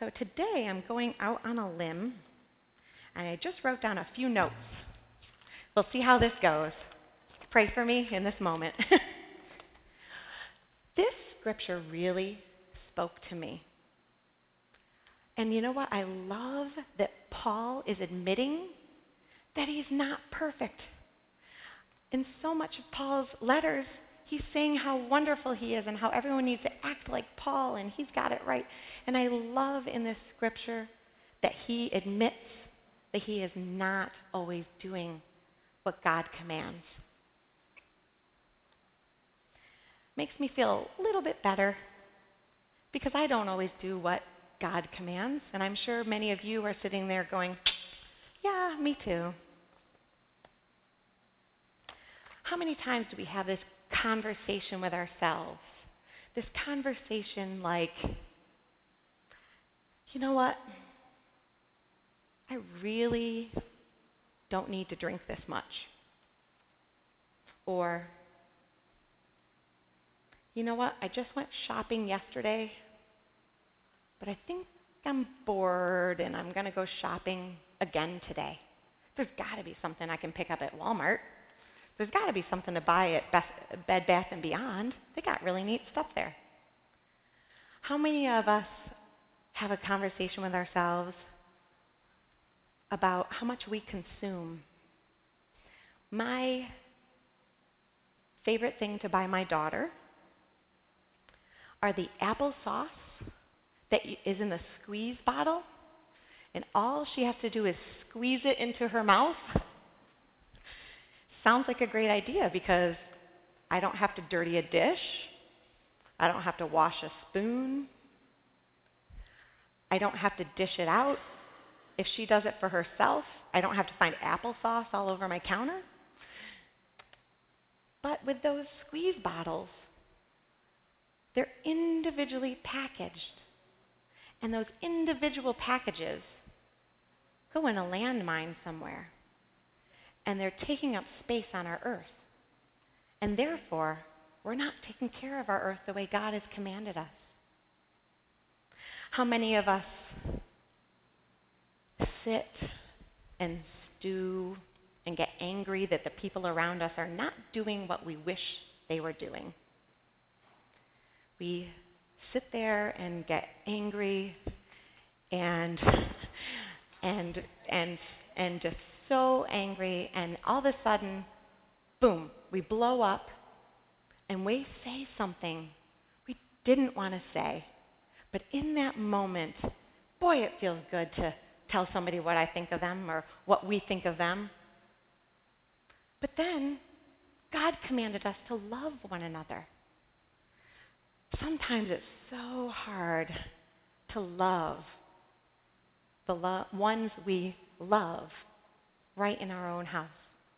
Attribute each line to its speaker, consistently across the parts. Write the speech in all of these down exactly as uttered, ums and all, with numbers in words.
Speaker 1: So today I'm going out on a limb, and I just wrote down a few notes. We'll see how this goes. Pray for me in this moment. This scripture really spoke to me. And you know what? I love that Paul is admitting that he's not perfect. In so much of Paul's letters, he's saying how wonderful he is and how everyone needs to act like Paul, and he's got it right. And I love in this scripture that he admits that he is not always doing what God commands. Makes me feel a little bit better because I don't always do what God commands, and I'm sure many of you are sitting there going, yeah, me too. How many times do we have this conversation with ourselves? This conversation like, you know what? I really don't need to drink this much. Or, you know what? I just went shopping yesterday, but I think I'm bored and I'm going to go shopping again today. There's got to be something I can pick up at Walmart. There's got to be something to buy at Best, Bed Bath and Beyond. They got really neat stuff there. How many of us have a conversation with ourselves about how much we consume? My favorite thing to buy my daughter are the applesauce that is in the squeeze bottle, and all she has to do is squeeze it into her mouth. Sounds like a great idea because I don't have to dirty a dish. I don't have to wash a spoon. I don't have to dish it out. If she does it for herself, I don't have to find applesauce all over my counter. But with those squeeze bottles, they're individually packaged. And those individual packages go in a landmine somewhere. And they're taking up space on our earth. And therefore, we're not taking care of our earth the way God has commanded us. How many of us sit and stew and get angry that the people around us are not doing what we wish they were doing? We sit there and get angry and and and and just so angry, and all of a sudden, boom, we blow up and we say something we didn't want to say. But in that moment, boy, it feels good to tell somebody what I think of them or what we think of them. But then, God commanded us to love one another. Sometimes it's so hard to love the lo- ones we love right in our own house.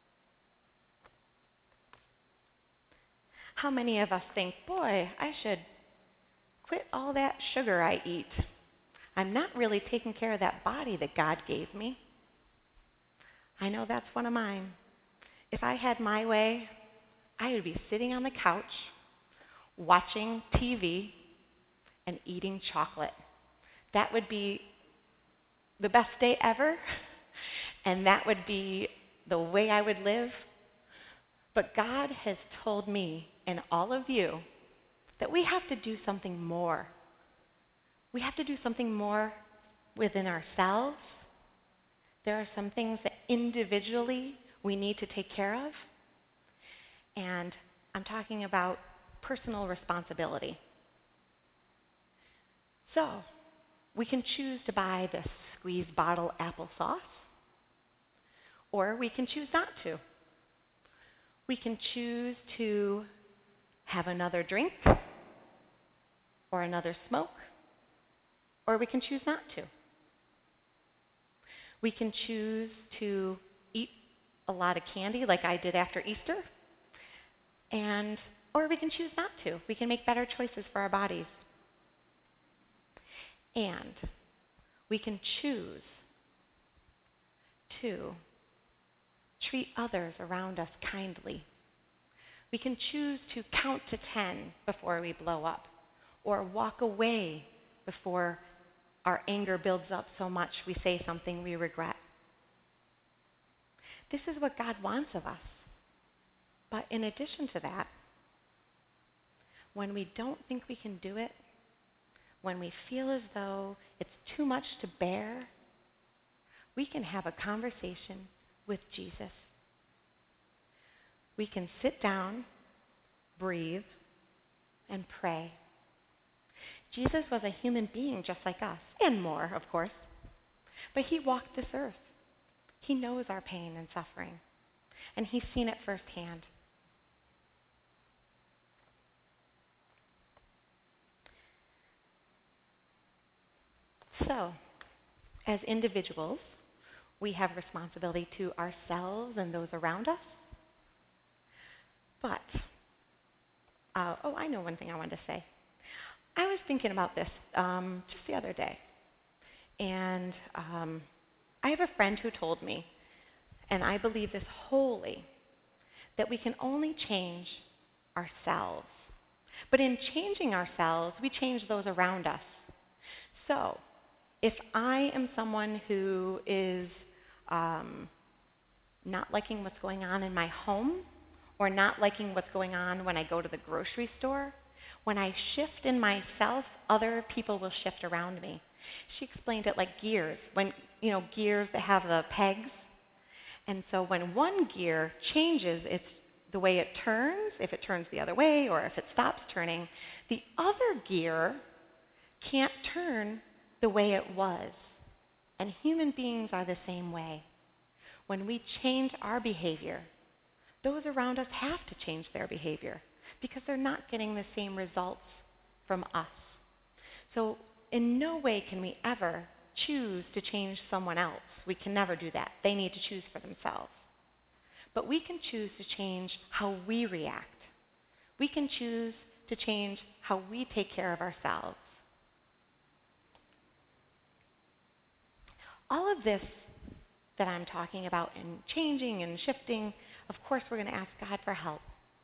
Speaker 1: How many of us think, boy, I should quit all that sugar I eat. I'm not really taking care of that body that God gave me. I know that's one of mine. If I had my way, I would be sitting on the couch, watching T V, and eating chocolate. That would be the best day ever, and that would be the way I would live. But God has told me and all of you that we have to do something more. We have to do something more within ourselves. There are some things that individually we need to take care of. And I'm talking about personal responsibility. So, we can choose to buy the squeeze bottle applesauce, or we can choose not to. We can choose to have another drink, or another smoke, or we can choose not to. We can choose to eat a lot of candy like I did after Easter, and or we can choose not to. We can make better choices for our bodies. And we can choose to treat others around us kindly. We can choose to count to ten before we blow up, or walk away before Our anger builds up so much we say something we regret. This is what God wants of us. But in addition to that, when we don't think we can do it, when we feel as though it's too much to bear, we can have a conversation with Jesus. We can sit down, breathe, and pray. Jesus was a human being just like us, and more, of course. But he walked this earth. He knows our pain and suffering, and he's seen it firsthand. So, as individuals, we have responsibility to ourselves and those around us. But, uh, oh, I know one thing I wanted to say. I was thinking about this um, just the other day, and um, I have a friend who told me, and I believe this wholly, that we can only change ourselves. But in changing ourselves, we change those around us. So, if I am someone who is um, not liking what's going on in my home, or not liking what's going on when I go to the grocery store, when I shift in myself, other people will shift around me. She explained it like gears, when, you know, gears that have the pegs. And so when one gear changes its the way it turns, if it turns the other way or if it stops turning, the other gear can't turn the way it was. And human beings are the same way. When we change our behavior, those around us have to change their behavior because they're not getting the same results from us. So in no way can we ever choose to change someone else. We can never do that. They need to choose for themselves. But we can choose to change how we react. We can choose to change how we take care of ourselves. All of this that I'm talking about in changing and shifting, of course we're going to ask God for help.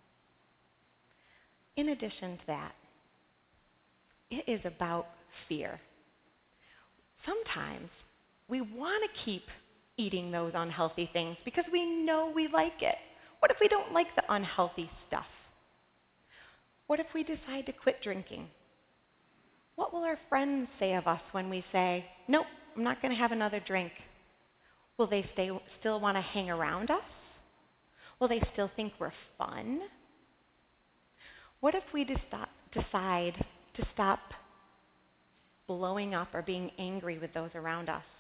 Speaker 1: In addition to that, it is about fear. Sometimes we want to keep eating those unhealthy things because we know we like it. What if we don't like the unhealthy stuff? What if we decide to quit drinking? What will our friends say of us when we say, nope, I'm not going to have another drink? Will they stay, still want to hang around us? Will they still think we're fun? What if we decide to stop blowing up or being angry with those around us?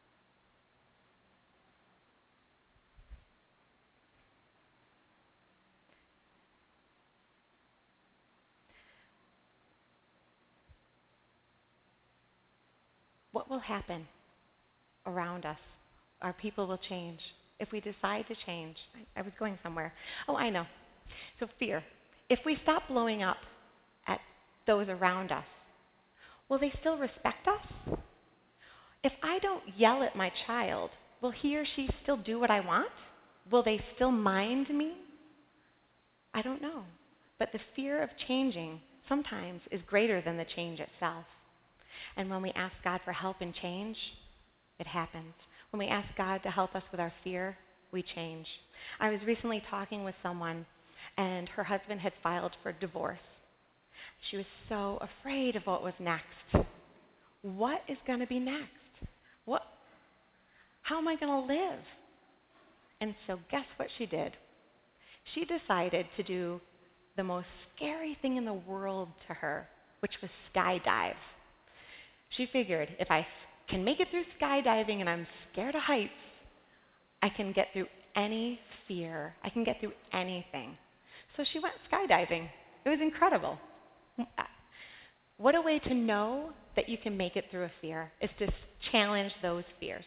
Speaker 1: What will happen around us? Our people will change if we decide to change. I, I was going somewhere. Oh, I know. So fear. If we stop blowing up at those around us, will they still respect us? If I don't yell at my child, will he or she still do what I want? Will they still mind me? I don't know. But the fear of changing sometimes is greater than the change itself. And when we ask God for help in change, it happens. When we ask God to help us with our fear, we change. I was recently talking with someone, and her husband had filed for divorce. She was so afraid of what was next. What is going to be next? What? How am I going to live? And so guess what she did? She decided to do the most scary thing in the world to her, which was skydive. She figured, if I can make it through skydiving and I'm scared of heights, I can get through any fear. I can get through anything. So she went skydiving. It was incredible. What a way to know that you can make it through a fear is to challenge those fears.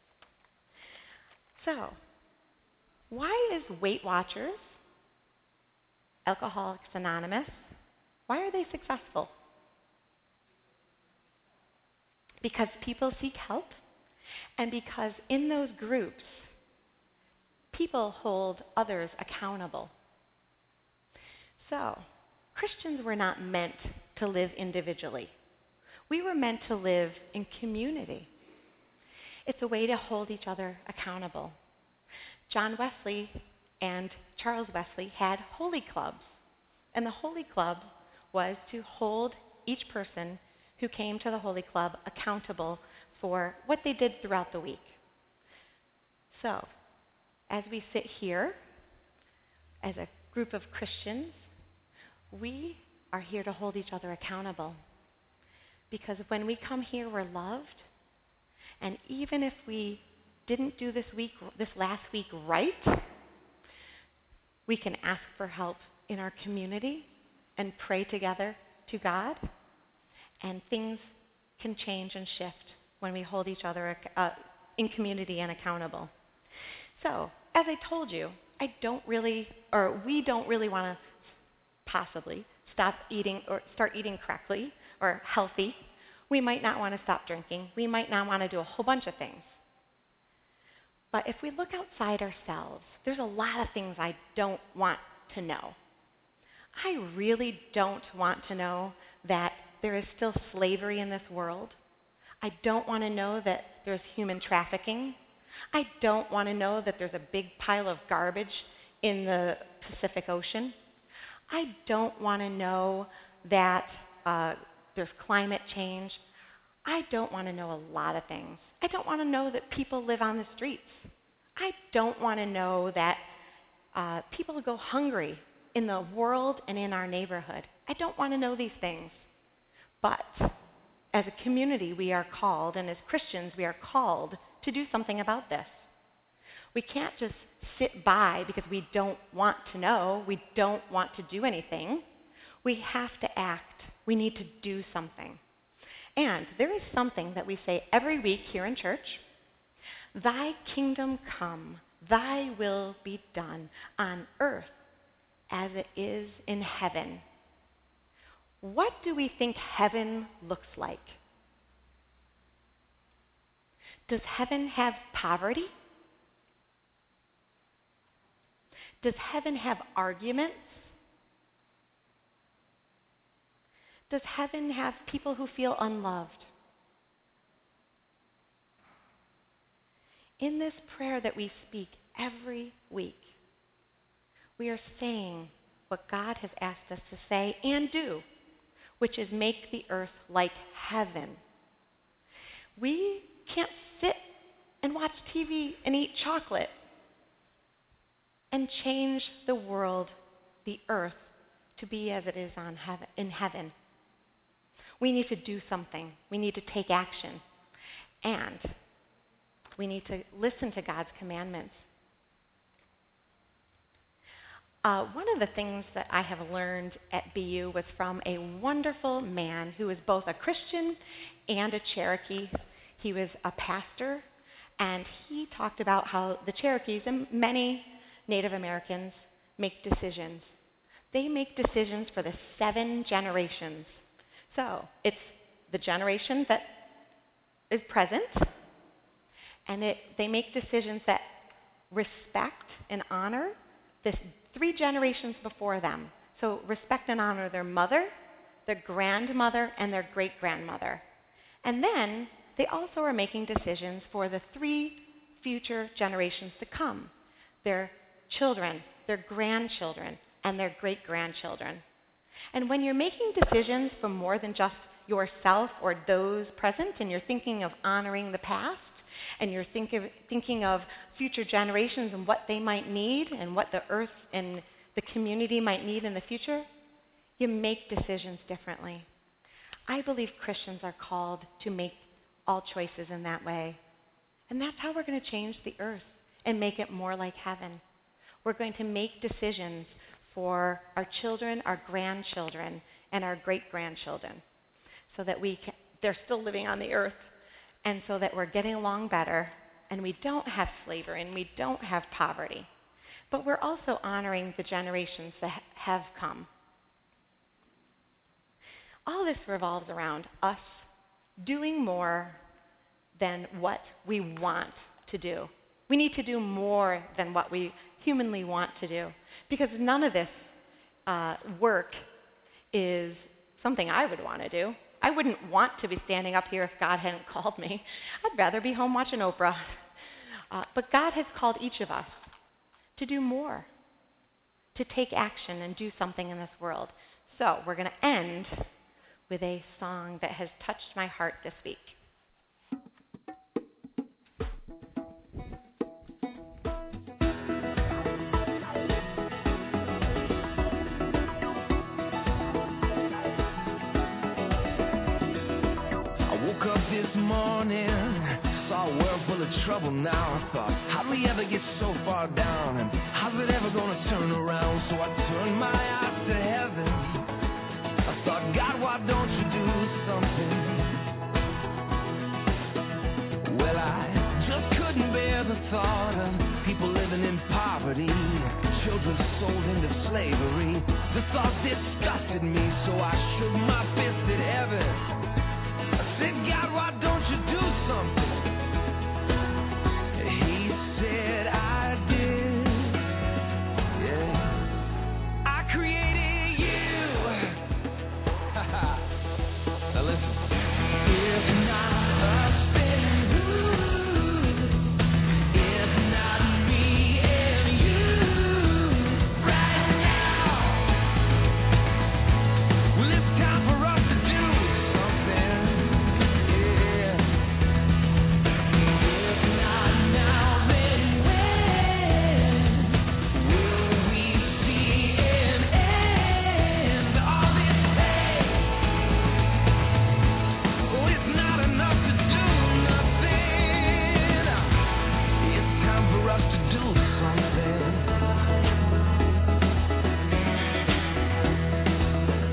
Speaker 1: So, why is Weight Watchers, Alcoholics Anonymous, why are they successful? Because people seek help, and because in those groups, people hold others accountable. So, Christians were not meant to live individually. We were meant to live in community. It's a way to hold each other accountable. John Wesley and Charles Wesley had holy clubs, and the holy club was to hold each person who came to the holy club accountable for what they did throughout the week. So, as we sit here as a group of Christians, we are here to hold each other accountable. Because when we come here, we're loved. And even if we didn't do this week, this last week right, we can ask for help in our community and pray together to God. And things can change and shift when we hold each other uh, in community and accountable. So, as I told you, I don't really, or we don't really want to possibly stop eating or start eating correctly or healthy. We might not want to stop drinking. We might not want to do a whole bunch of things. But if we look outside ourselves, there's a lot of things I don't want to know. I really don't want to know that there is still slavery in this world. I don't want to know that there's human trafficking. I don't want to know that there's a big pile of garbage in the Pacific Ocean. I don't want to know that uh, there's climate change. I don't want to know a lot of things. I don't want to know that people live on the streets. I don't want to know that uh, people go hungry in the world and in our neighborhood. I don't want to know these things. But as a community, we are called, and as Christians, we are called to do something about this. We can't just sit by because we don't want to know, we don't want to do anything. We have to act. We need to do something. And there is something that we say every week here in church. Thy kingdom come, thy will be done on earth as it is in heaven. What do we think heaven looks like? Does heaven have poverty? Does heaven have arguments? Does heaven have people who feel unloved? In this prayer that we speak every week, we are saying what God has asked us to say and do, which is make the earth like heaven. We can't sit and watch T V and eat chocolate and change the world, the earth, to be as it is on heaven, in heaven. We need to do something. We need to take action. And we need to listen to God's commandments. Uh, one of the things that I have learned at B U was from a wonderful man who was both a Christian and a Cherokee. He was a pastor, and he talked about how the Cherokees and many Native Americans make decisions. They make decisions for the seven generations. So it's the generation that is present, and it, they make decisions that respect and honor the three generations before them. So respect and honor their mother, their grandmother, and their great-grandmother. And then they also are making decisions for the three future generations to come, their children, their grandchildren, and their great-grandchildren. And when you're making decisions for more than just yourself or those present, and you're thinking of honoring the past, and you're think of, thinking of future generations and what they might need and what the earth and the community might need in the future, you make decisions differently. I believe Christians are called to make all choices in that way. And that's how we're going to change the earth and make it more like heaven. We're going to make decisions for our children, our grandchildren, and our great-grandchildren so that we can, they're still living on the earth, and so that we're getting along better, and we don't have slavery, and we don't have poverty. But we're also honoring the generations that have come. All this revolves around us doing more than what we want to do. We need to do more than what we humanly want to do, because none of this uh, work is something I would want to do. I wouldn't want to be standing up here if God hadn't called me. I'd rather be home watching Oprah. Uh, but God has called each of us to do more, to take action and do something in this world. So we're going to end with a song that has touched my heart this week.
Speaker 2: Saw a world full of trouble now. I thought, how'd we ever get so far down? And how's it ever gonna turn around? So I turned my eyes to heaven. I thought, God, why don't you do something? Well, I just couldn't bear the thought of people living in poverty, children sold into slavery. The thought disgusted me, so I shook my fist at heaven. I said, God, why don't you do something? He said, I did. Yeah. I created you. Now listen. If not us, then who? If not me and you, right now. Well, it's time for us to do something.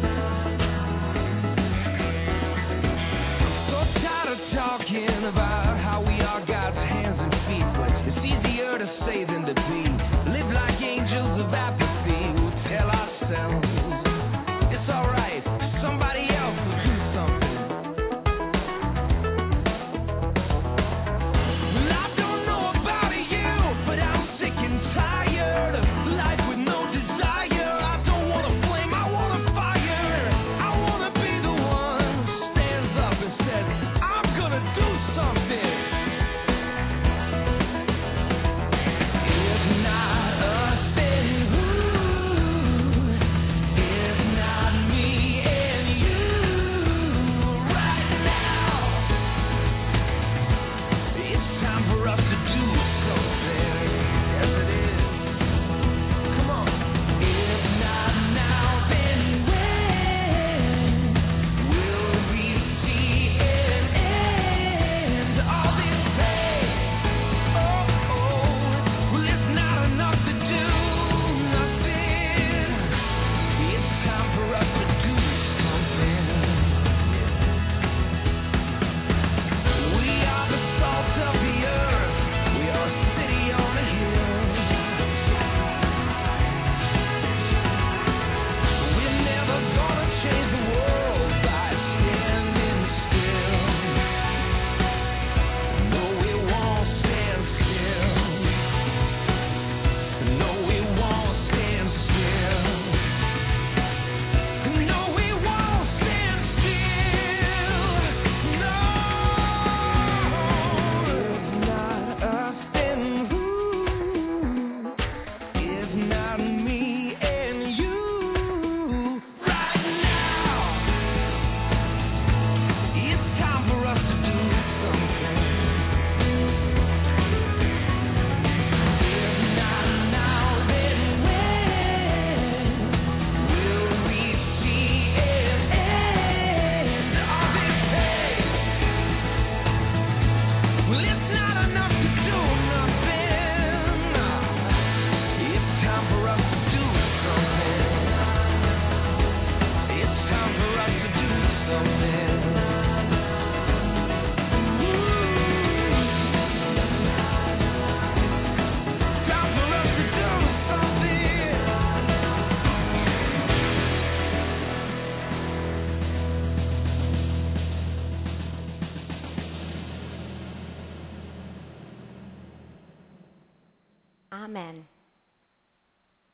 Speaker 2: Talking about